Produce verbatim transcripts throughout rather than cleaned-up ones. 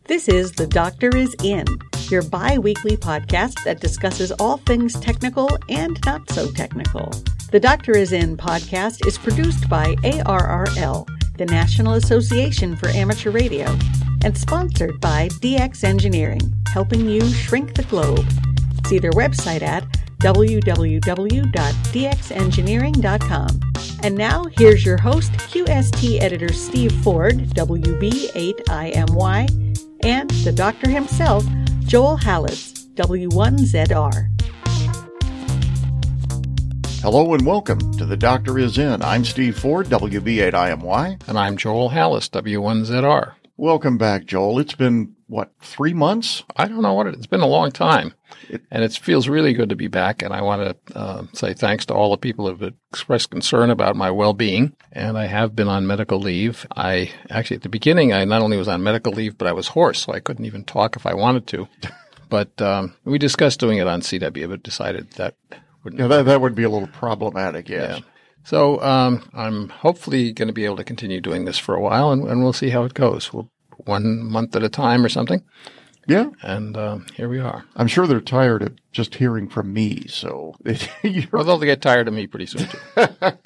This is The Doctor Is In, your bi-weekly podcast that discusses all things technical and not so technical. The Doctor Is In podcast is produced by A R R L, the National Association for Amateur Radio, and sponsored by D X Engineering, helping you shrink the globe. See their website at w w w dot d x engineering dot com. And now, here's your host, Q S T editor Steve Ford, W B eight I M Y, and the doctor himself, Joel Hallis, W one Z R. Hello and welcome to The Doctor Is In. I'm Steve Ford, W B eight I M Y. And I'm Joel Hallis, W one Z R. Welcome back, Joel. It's been, what, three months? I don't know what it, it's been a long time. It, and it feels really good to be back. And I want to uh, say thanks to all the people who have expressed concern about my well-being. And I have been on medical leave. I actually, at the beginning, I not only was on medical leave, but I was hoarse, so I couldn't even talk if I wanted to. But um, we discussed doing it on C W, but decided that wouldn't. Yeah, that, that would be a little problematic, yes. Yeah. So um, I'm hopefully going to be able to continue doing this for a while, and, and we'll see how it goes. We'll, one month at a time or something. Yeah. And uh, here we are. I'm sure they're tired of just hearing from me, so. Well, they'll get tired of me pretty soon, too.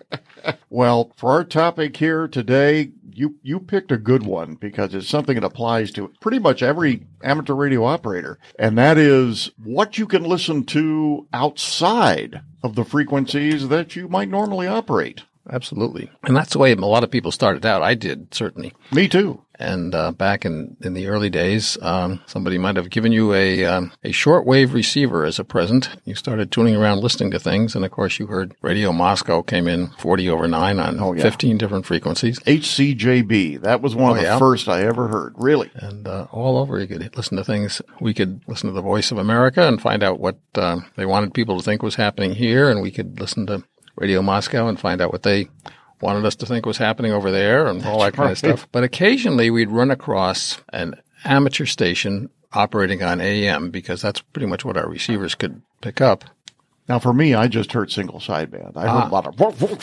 Well, for our topic here today, you, you picked a good one because it's something that applies to pretty much every amateur radio operator, and that is what you can listen to outside of the frequencies that you might normally operate. Absolutely. And that's the way a lot of people started out. I did, certainly. Me too. And uh, back in, in the early days, um, somebody might have given you a um, a shortwave receiver as a present. You started tuning around listening to things, and of course you heard Radio Moscow came in forty over nine on oh, yeah. fifteen different frequencies. H C J B, that was one oh, of the yeah. first I ever heard, really. And uh, all over you could listen to things. We could listen to the Voice of America and find out what uh, they wanted people to think was happening here, and we could listen to Radio Moscow and find out what they wanted us to think was happening over there and all that kind of stuff. But occasionally we'd run across an amateur station operating on A M because that's pretty much what our receivers could pick up. Now, for me, I just heard single sideband. I heard ah. a lot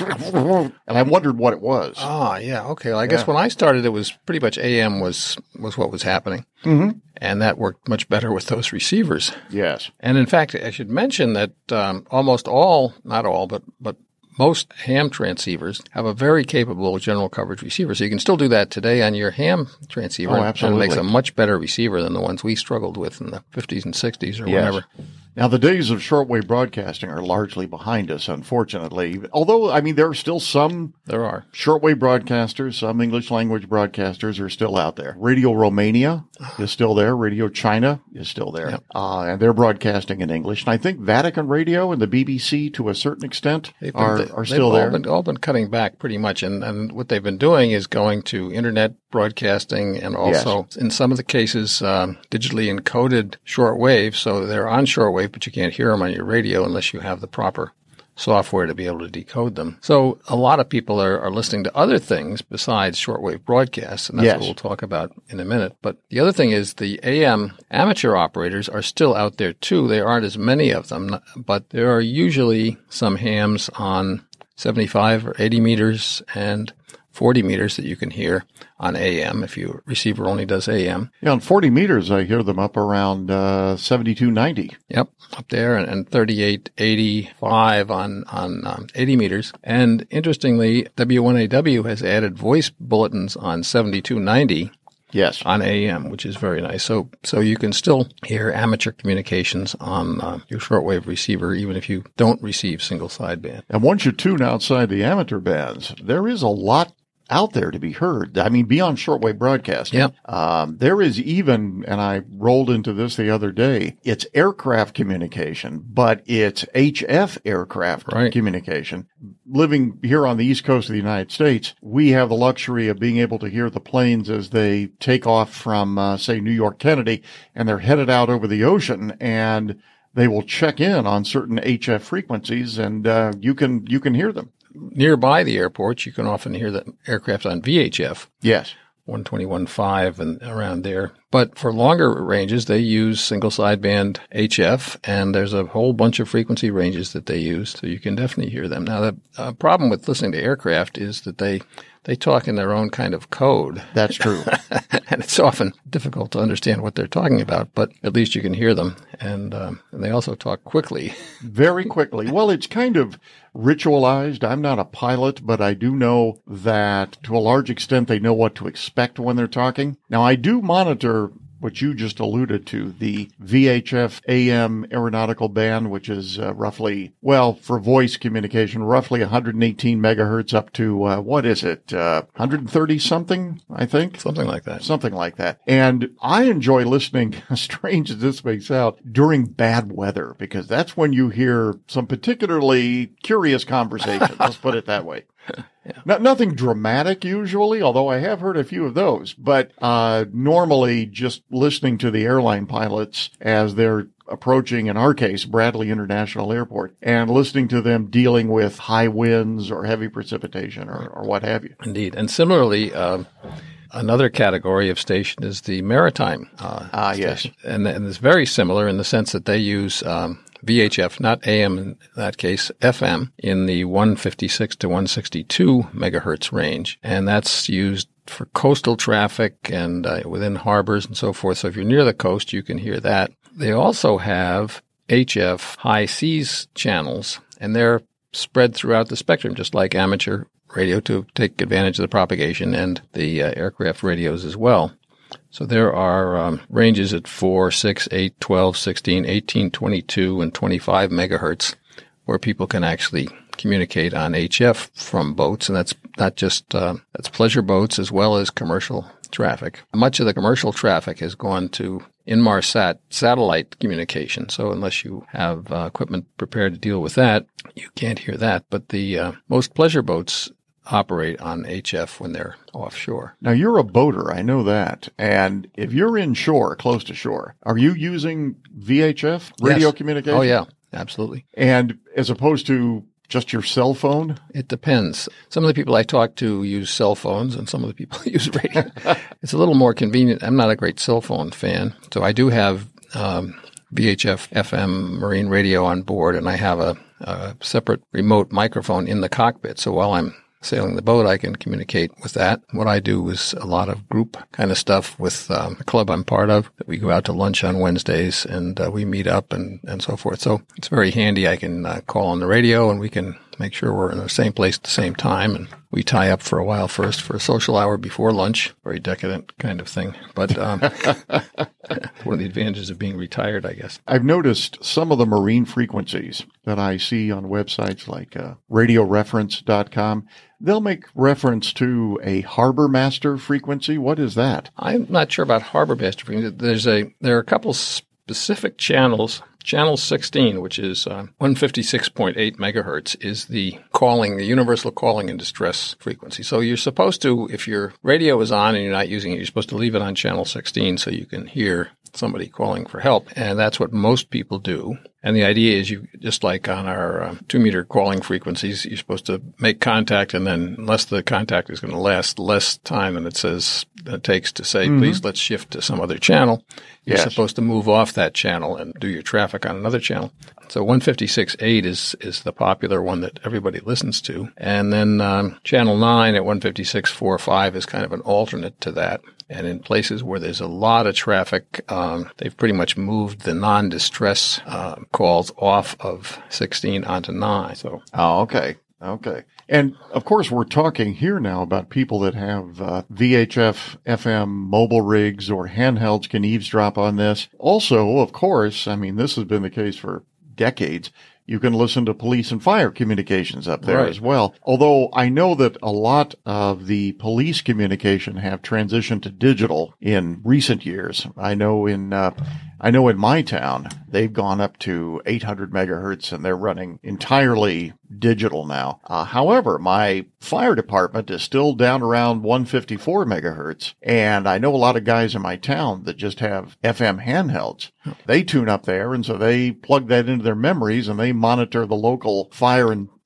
of, and I wondered what it was. Ah, yeah, okay. Well, I guess yeah. when I started, it was pretty much A M was was what was happening, mm-hmm. and that worked much better with those receivers. Yes, and in fact, I should mention that um, almost all, not all, but but. most ham transceivers have a very capable general coverage receiver. So you can still do that today on your ham transceiver. Oh, absolutely. And it makes a much better receiver than the ones we struggled with in the fifties and sixties or yes. whenever. Now, the days of shortwave broadcasting are largely behind us, unfortunately. Although, I mean, there are still some there are shortwave broadcasters, some English language broadcasters are still out there. Radio Romania is still there. Radio China is still there. Yep. Uh, and they're broadcasting in English. And I think Vatican Radio and the B B C, to a certain extent, they've been, are, they, are still they've there. All been, all been cutting back pretty much. And, and what they've been doing is going to internet broadcasting and also, yes. in some of the cases, um, digitally encoded shortwave. So they're on shortwave, but you can't hear them on your radio unless you have the proper software to be able to decode them. So a lot of people are, are listening to other things besides shortwave broadcasts, and that's yes. what we'll talk about in a minute. But the other thing is the A M amateur operators are still out there too. There aren't as many of them, but there are usually some hams on seventy-five or eighty meters and forty meters that you can hear on A M if your receiver only does A M. Yeah, on forty meters, I hear them up around uh, seventy-two ninety. Yep, up there, and, and thirty-eight eighty-five on, on um, eighty meters. And interestingly, W one A W has added voice bulletins on seventy-two ninety. Yes. On A M, which is very nice. So so you can still hear amateur communications on uh, your shortwave receiver, even if you don't receive single sideband. And once you tune outside the amateur bands, there is a lot out there to be heard. I mean, beyond shortwave broadcasting. Yep. Um, there is even, and I rolled into this the other day, it's aircraft communication, but it's H F aircraft right. communication. Living here on the East Coast of the United States, we have the luxury of being able to hear the planes as they take off from, uh, say, New York Kennedy, and they're headed out over the ocean, and they will check in on certain H F frequencies, and uh, you can you can hear them. Nearby the airports, you can often hear the aircraft on V H F. Yes. one twenty-one point five and around there. But for longer ranges, they use single sideband H F, and there's a whole bunch of frequency ranges that they use, so you can definitely hear them. Now, the uh, problem with listening to aircraft is that they they talk in their own kind of code. That's true. And it's often difficult to understand what they're talking about, but at least you can hear them. And, um, and they also talk quickly. Very quickly. Well, it's kind of ritualized. I'm not a pilot, but I do know that to a large extent they know what to expect when they're talking. Now, I do monitor what you just alluded to, the V H F A M aeronautical band, which is uh, roughly, well, for voice communication, roughly one hundred eighteen megahertz up to, uh, what is it, uh, one hundred thirty something, I think? Something like that. Something like that. And I enjoy listening, as strange as this may sound, during bad weather, because that's when you hear some particularly curious conversation. Let's put it that way. Yeah. No, nothing dramatic usually, although I have heard a few of those. But uh normally just listening to the airline pilots as they're approaching, in our case, Bradley International Airport, and listening to them dealing with high winds or heavy precipitation or, or what have you. Indeed. And similarly, um, another category of station is the maritime uh, ah, station. Yes. And, and it's very similar in the sense that they use um, V H F, not A M in that case, F M, in the one fifty-six to one sixty-two megahertz range. And that's used for coastal traffic and uh, within harbors and so forth. So if you're near the coast, you can hear that. They also have H F high seas channels, and they're spread throughout the spectrum, just like amateur radio to take advantage of the propagation, and the uh, aircraft radios as well. So there are um, ranges at four, six, eight, twelve, sixteen, eighteen, twenty-two, and twenty-five megahertz where people can actually communicate on H F from boats, and that's not just uh, that's pleasure boats as well as commercial traffic. Much of the commercial traffic has gone to Inmarsat satellite communication, so unless you have uh, equipment prepared to deal with that, you can't hear that. But the uh, most pleasure boats operate on H F when they're offshore. Now, you're a boater, I know that. And if you're inshore, close to shore, are you using V H F radio Yes. communication? Oh, yeah, absolutely. And as opposed to just your cell phone? It depends. Some of the people I talk to use cell phones, and some of the people use radio. It's a little more convenient. I'm not a great cell phone fan, so I do have um, V H F F M marine radio on board, and I have a, a separate remote microphone in the cockpit. So while I'm sailing the boat, I can communicate with that. What I do is a lot of group kind of stuff with um, a club I'm part of. We go out to lunch on Wednesdays, and uh, we meet up and, and so forth. So it's very handy. I can uh, call on the radio, and we can make sure we're in the same place at the same time. And we tie up for a while first for a social hour before lunch. Very decadent kind of thing. But um, one of the advantages of being retired, I guess. I've noticed some of the marine frequencies that I see on websites like uh, radio reference dot com. They'll make reference to a Harbor Master frequency. What is that? I'm not sure about Harbor Master frequency. There's a there are a couple specific channels. Channel sixteen, which is uh, one fifty-six point eight megahertz, is the calling, the universal calling and distress frequency. So you're supposed to, if your radio is on and you're not using it, you're supposed to leave it on channel sixteen so you can hear somebody calling for help. And that's what most people do. And the idea is you, just like on our uh, two-meter calling frequencies, you're supposed to make contact, and then unless the contact is going to last less time than it says it takes to say, mm-hmm. please, let's shift to some other channel, you're yes. supposed to move off that channel and do your traffic on another channel. So one fifty-six point eight is is the popular one that everybody listens to. And then um, channel nine at one fifty-six point four five is kind of an alternate to that. And in places where there's a lot of traffic, um, they've pretty much moved the non-distress uh, calls off of sixteen onto nine. So, oh, okay. Okay. And, of course, we're talking here now about people that have uh, V H F F M mobile rigs or handhelds can eavesdrop on this. Also, of course, I mean, this has been the case for decades. You can listen to police and fire communications up there right. as well. Although I know that a lot of the police communication have transitioned to digital in recent years. I know in uh, I know in my town, they've gone up to eight hundred megahertz and they're running entirely digital now. Uh, however, my fire department is still down around one fifty-four megahertz. And I know a lot of guys in my town that just have F M handhelds. They tune up there, and so they plug that into their memories and they monitor the local fire and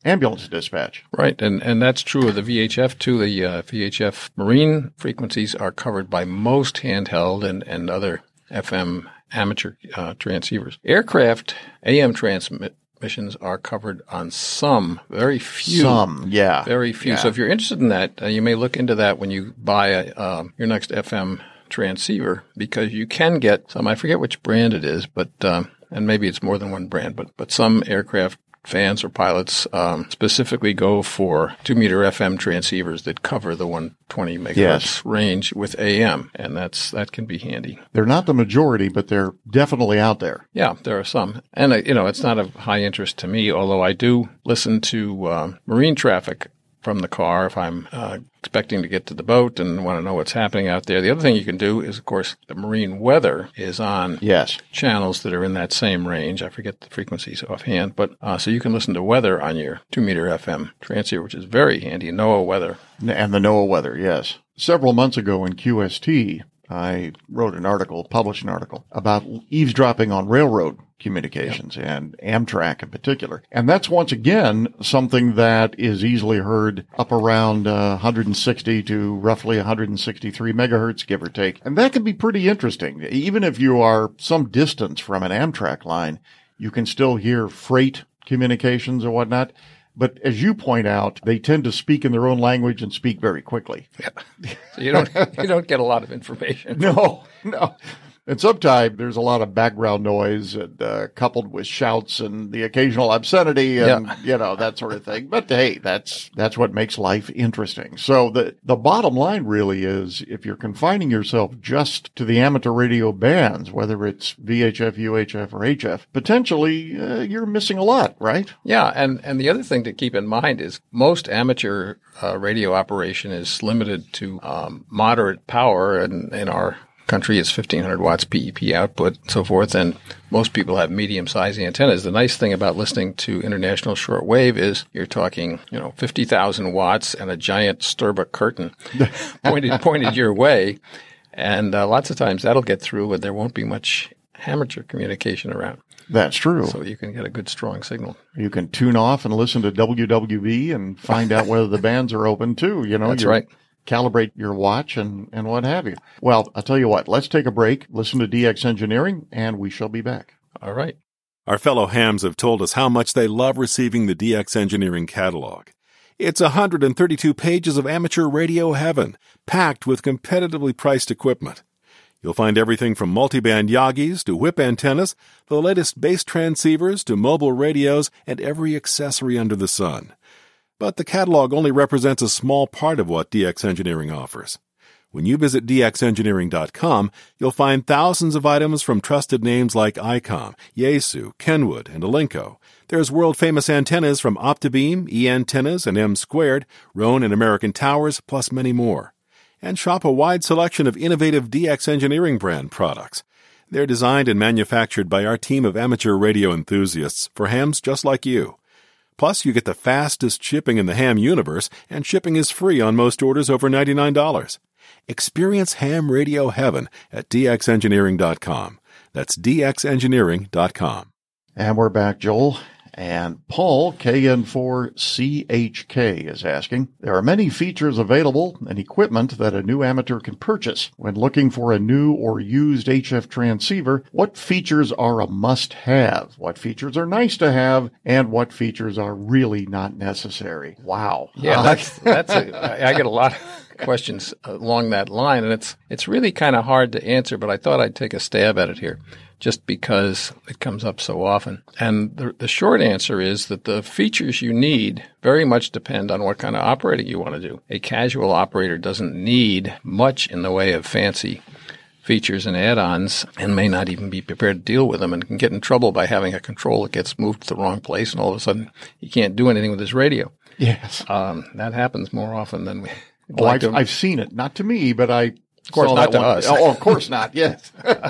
ambulance dispatch. Right, and and that's true of the V H F too. The uh, V H F marine frequencies are covered by most handheld and, and other F M amateur uh, transceivers. Aircraft A M transmissions are covered on some, very few. Some, yeah. Very few. Yeah. So if you're interested in that, uh, you may look into that when you buy a, uh, your next F M transceiver, because you can get some, I forget which brand it is, but um, and maybe it's more than one brand, but but some aircraft fans or pilots um, specifically go for two-meter F M transceivers that cover the one hundred twenty megahertz yes. range with A M, and that's that can be handy. They're not the majority, but they're definitely out there. Yeah, there are some. And, uh, you know, it's not of high interest to me, although I do listen to uh, marine traffic from the car if I'm uh, expecting to get to the boat and want to know what's happening out there. The other thing you can do is, of course, the marine weather is on yes. channels that are in that same range. I forget the frequencies offhand, but uh, so you can listen to weather on your two-meter F M transceiver, which is very handy. NOAA weather. And the NOAA weather, yes. Several months ago in Q S T, I wrote an article, published an article about eavesdropping on railroad communications yep. and Amtrak in particular. And that's once again something that is easily heard up around uh, one hundred sixty to roughly one hundred sixty-three megahertz, give or take. And that can be pretty interesting. Even if you are some distance from an Amtrak line, you can still hear freight communications or whatnot. But as you point out, they tend to speak in their own language and speak very quickly. Yeah. So you don't you don't get a lot of information. No, no. And sometimes there's a lot of background noise and, uh, coupled with shouts and the occasional obscenity and, yeah. you know, that sort of thing. But hey, that's, that's what makes life interesting. So the, the bottom line really is if you're confining yourself just to the amateur radio bands, whether it's V H F, U H F, or H F, potentially uh, you're missing a lot, right? Yeah. And, and the other thing to keep in mind is most amateur uh, radio operation is limited to um, moderate power in, in our country is fifteen hundred watts P E P output and so forth, and most people have medium-sized antennas. The nice thing about listening to international shortwave is you're talking, you know, fifty thousand watts and a giant Sturba curtain pointed pointed your way, and uh, lots of times that'll get through, and there won't be much amateur communication around. That's true. So you can get a good, strong signal. You can tune off and listen to W W V and find out whether the bands are open too. You know, that's right. Calibrate your watch and, and what have you. Well, I'll tell you what, let's take a break, listen to D X Engineering, and we shall be back. All right. Our fellow hams have told us how much they love receiving the D X Engineering catalog. It's one hundred thirty-two pages of amateur radio heaven, packed with competitively priced equipment. You'll find everything from multiband Yagis to whip antennas, the latest bass transceivers to mobile radios, and every accessory under the sun. But the catalog only represents a small part of what D X Engineering offers. When you visit D X engineering dot com, you'll find thousands of items from trusted names like ICOM, Yaesu, Kenwood, and Alinco. There's world-famous antennas from Optibeam, E-Antennas, and M Squared, Roan and American Towers, plus many more. And shop a wide selection of innovative D X Engineering brand products. They're designed and manufactured by our team of amateur radio enthusiasts for hams just like you. Plus, you get the fastest shipping in the ham universe, and shipping is free on most orders over ninety-nine dollars. Experience ham radio heaven at D X engineering dot com. That's D X engineering dot com. And we're back, Joel. And Paul, K N four C H K, is asking, there are many features available and equipment that a new amateur can purchase. When looking for a new or used H F transceiver, what features are a must-have? What features are nice to have? And what features are really not necessary? Wow. Yeah, that's, that's a, I get a lot of questions along that line, and it's, it's really kind of hard to answer, but I thought I'd take a stab at it here, just because it comes up so often. And the, the short answer is that the features you need very much depend on what kind of operating you want to do. A casual operator doesn't need much in the way of fancy features and add-ons and may not even be prepared to deal with them and can get in trouble by having a control that gets moved to the wrong place and all of a sudden he can't do anything with his radio. Yes. Um, that happens more often than we oh, like I've, I've seen it. Not to me, but I Of course, not to one. us. Oh, of course not. Yes.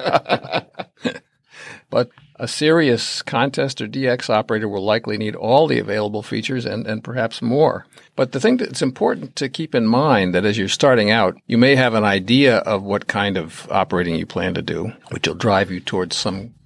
But a serious contest or D X operator will likely need all the available features and, and perhaps more. But the thing that's important to keep in mind that as you're starting out, you may have an idea of what kind of operating you plan to do, which will drive you towards some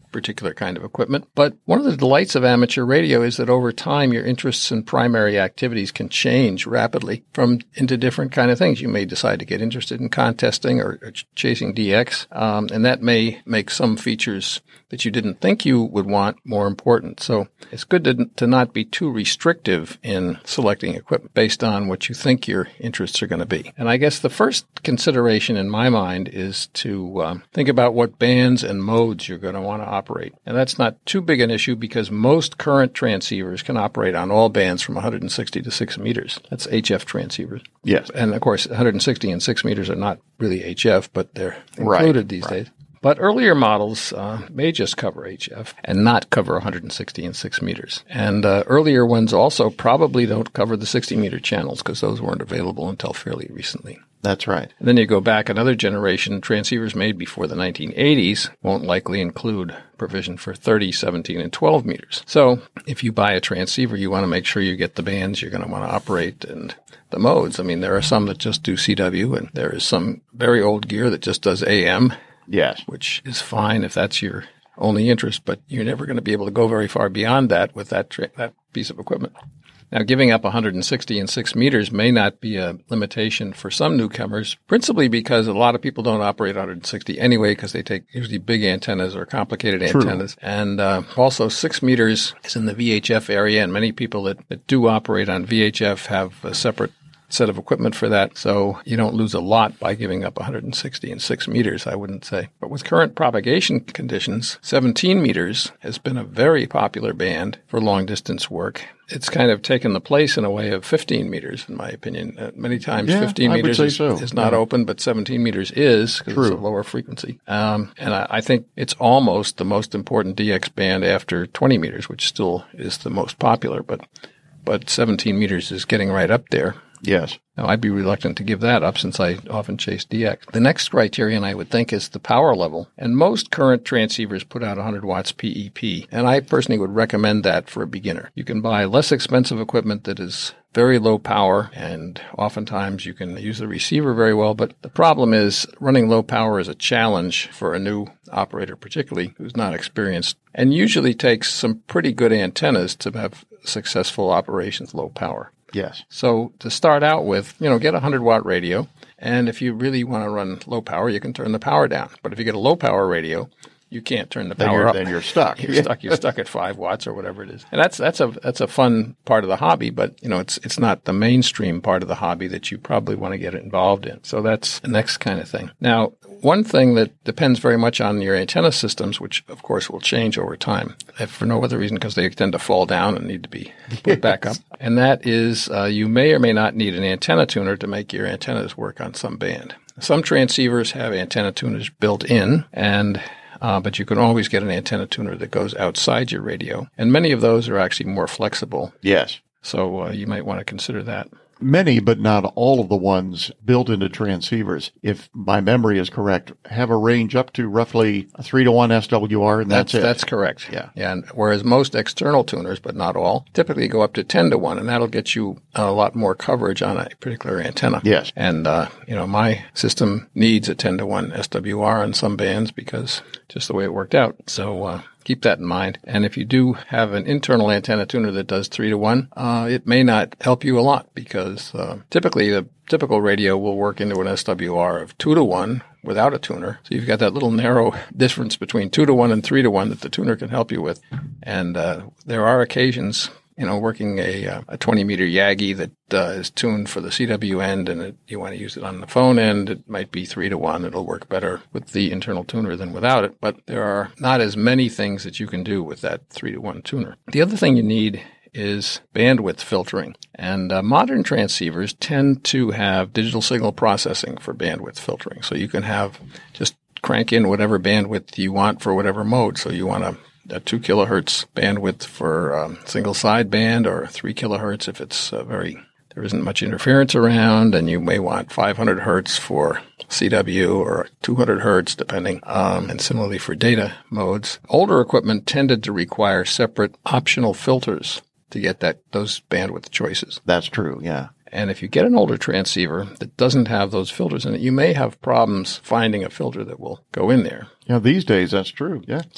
particular kind of equipment. But one of the delights of amateur radio is that over time, your interests and primary activities can change rapidly from into different kind of things. You may decide to get interested in contesting or, or chasing D X, um, and that may make some features that you didn't think you would want more important. So it's good to, to not be too restrictive in selecting equipment based on what you think your interests are going to be. And I guess the first consideration in my mind is to um, think about what bands and modes you're going to want to operate. And that's not too big an issue because most current transceivers can operate on all bands from one hundred sixty to six meters. That's H F transceivers. Yes. And of course, one hundred sixty and six meters are not really H F, but they're included right, these right. days. But earlier models uh, may just cover H F and not cover one hundred sixty and six meters. And uh, earlier ones also probably don't cover the sixty meter channels because those weren't available until fairly recently. That's right. And then you go back another generation, transceivers made before the nineteen eighties won't likely include provision for thirty, seventeen, and twelve meters. So if you buy a transceiver, you want to make sure you get the bands you're going to want to operate and the modes. I mean, there are some that just do C W, and there is some very old gear that just does A M. Yes. Which is fine if that's your only interest, but you're never going to be able to go very far beyond that with that tra- that piece of equipment. Now, giving up one hundred sixty and six meters may not be a limitation for some newcomers, principally because a lot of people don't operate one hundred sixty anyway because they take usually big antennas or complicated True. antennas. And uh, also six meters is in the V H F area, and many people that, that do operate on V H F have a separate set of equipment for that, so you don't lose a lot by giving up one hundred sixty and six meters, I wouldn't say. But with current propagation conditions, seventeen meters has been a very popular band for long-distance work. It's kind of taken the place in a way of fifteen meters, in my opinion. Uh, many times yeah, fifteen I would meters say is, so. is not yeah. open, but seventeen meters is because it's a lower frequency. Um, and I, I think it's almost the most important D X band after twenty meters, which still is the most popular, but but seventeen meters is getting right up there. Yes. Now, I'd be reluctant to give that up since I often chase D X. The next criterion I would think is the power level. And most current transceivers put out one hundred watts P E P. And I personally would recommend that for a beginner. You can buy less expensive equipment that is very low power, and oftentimes you can use the receiver very well. But the problem is running low power is a challenge for a new operator, particularly who's not experienced, and usually takes some pretty good antennas to have successful operations low power. Yes. So to start out with, you know, get a one hundred watt radio. And if you really want to run low power, you can turn the power down. But if you get a low power radio, you can't turn the then power you're, up. Then you're stuck. You're stuck. You're stuck at five watts or whatever it is. And that's that's a that's a fun part of the hobby, but you know it's it's not the mainstream part of the hobby that you probably want to get involved in. So that's the next kind of thing. Now, one thing that depends very much on your antenna systems, which of course will change over time, if for no other reason because they tend to fall down and need to be put back up. And that is uh, you may or may not need an antenna tuner to make your antennas work on some band. Some transceivers have antenna tuners built in, and Uh, but you can always get an antenna tuner that goes outside your radio. And many of those are actually more flexible. Yes. So uh, you might want to consider that. Many, but not all of the ones built into transceivers, if my memory is correct, have a range up to roughly a three to one S W R, and that's, that's it. That's correct. Yeah. yeah. And whereas most external tuners, but not all, typically go up to ten to one, and that'll get you a lot more coverage on a particular antenna. Yes. And, uh, you know, my system needs a ten to one S W R on some bands because just the way it worked out. So, uh, keep that in mind. And if you do have an internal antenna tuner that does three to one, uh, it may not help you a lot because uh, typically the typical radio will work into an S W R of two to one without a tuner. So you've got that little narrow difference between two to one and three to one that the tuner can help you with. And uh, there are occasions, you know, working a uh, a twenty meter Yagi that uh, is tuned for the C W end, and it, you want to use it on the phone end, it might be three to one. It'll work better with the internal tuner than without it. But there are not as many things that you can do with that three to one tuner. The other thing you need is bandwidth filtering. And uh, modern transceivers tend to have digital signal processing for bandwidth filtering. So you can have just crank in whatever bandwidth you want for whatever mode. So you want a a two kilohertz bandwidth for um, single sideband, or three kilohertz if it's uh, very, there isn't much interference around, and you may want five hundred hertz for C W or two hundred hertz depending, um, and similarly for data modes. Older equipment tended to require separate optional filters to get that those bandwidth choices. That's true, yeah. And if you get an older transceiver that doesn't have those filters in it, you may have problems finding a filter that will go in there. Yeah, these days that's true, yeah. So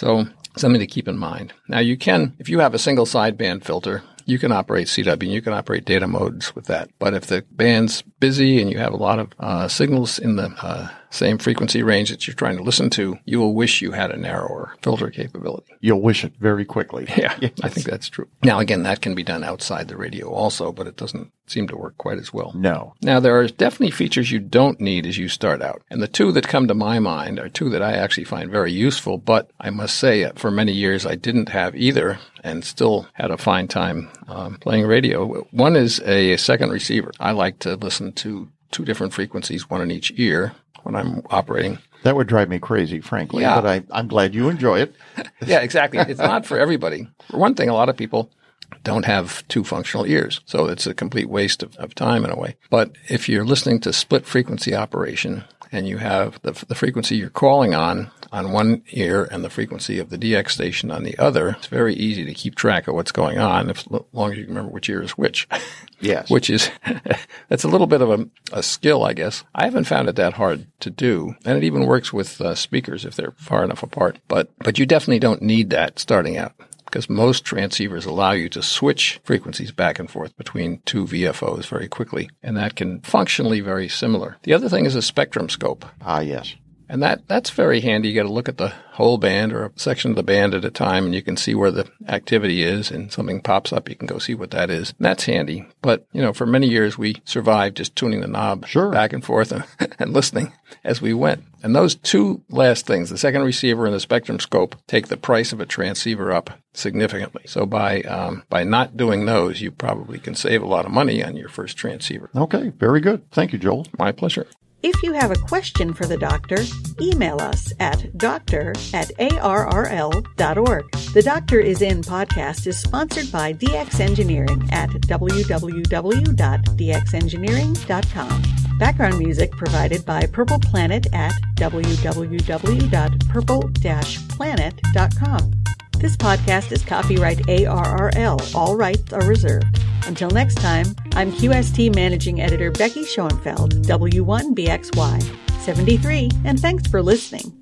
something to keep in mind. Now, you can, if you have a single sideband filter, you can operate C W and you can operate data modes with that. But if the band's busy and you have a lot of uh, signals in the uh, same frequency range that you're trying to listen to, you will wish you had a narrower filter capability. You'll wish it very quickly. Yeah, yes. I think that's true. Now, again, that can be done outside the radio also, but it doesn't seem to work quite as well. No. Now, there are definitely features you don't need as you start out. And the two that come to my mind are two that I actually find very useful, but I must say uh, for many years I didn't have either and still had a fine time um, playing radio. One is a, a second receiver. I like to listen to two different frequencies, one in each ear when I'm operating. That would drive me crazy, frankly, yeah. but I, I'm glad you enjoy it. Yeah, exactly. It's not for everybody. For one thing, a lot of people don't have two functional ears, so it's a complete waste of, of time in a way. But if you're listening to split frequency operation and you have the, the frequency you're calling on on one ear and the frequency of the D X station on the other, it's very easy to keep track of what's going on if, as long as you remember which ear is which. Yes. Which is, that's a little bit of a, a skill, I guess. I haven't found it that hard to do. And it even works with uh, speakers if they're far enough apart. But, but you definitely don't need that starting out, because most transceivers allow you to switch frequencies back and forth between two V F Os very quickly. And that can functionally very similar. The other thing is a spectrum scope. Ah, yes. And that, that's very handy. You got to look at the whole band or a section of the band at a time, and you can see where the activity is, and something pops up, you can go see what that is. And that's handy. But, you know, for many years we survived just tuning the knob sure. back and forth and, and listening as we went. And those two last things, the second receiver and the spectrum scope, take the price of a transceiver up significantly. So by um, by not doing those, you probably can save a lot of money on your first transceiver. Okay, very good. Thank you, Joel. My pleasure. If you have a question for the doctor, email us at doctor at A R R L dot org. The Doctor Is In podcast is sponsored by D X Engineering at w w w dot d x engineering dot com. Background music provided by Purple Planet at w w w dot purple dash planet dot com. This podcast is copyright A R R L. All rights are reserved. Until next time, I'm Q S T Managing Editor Becky Schoenfeld, W one B X Y seventy-three, and thanks for listening.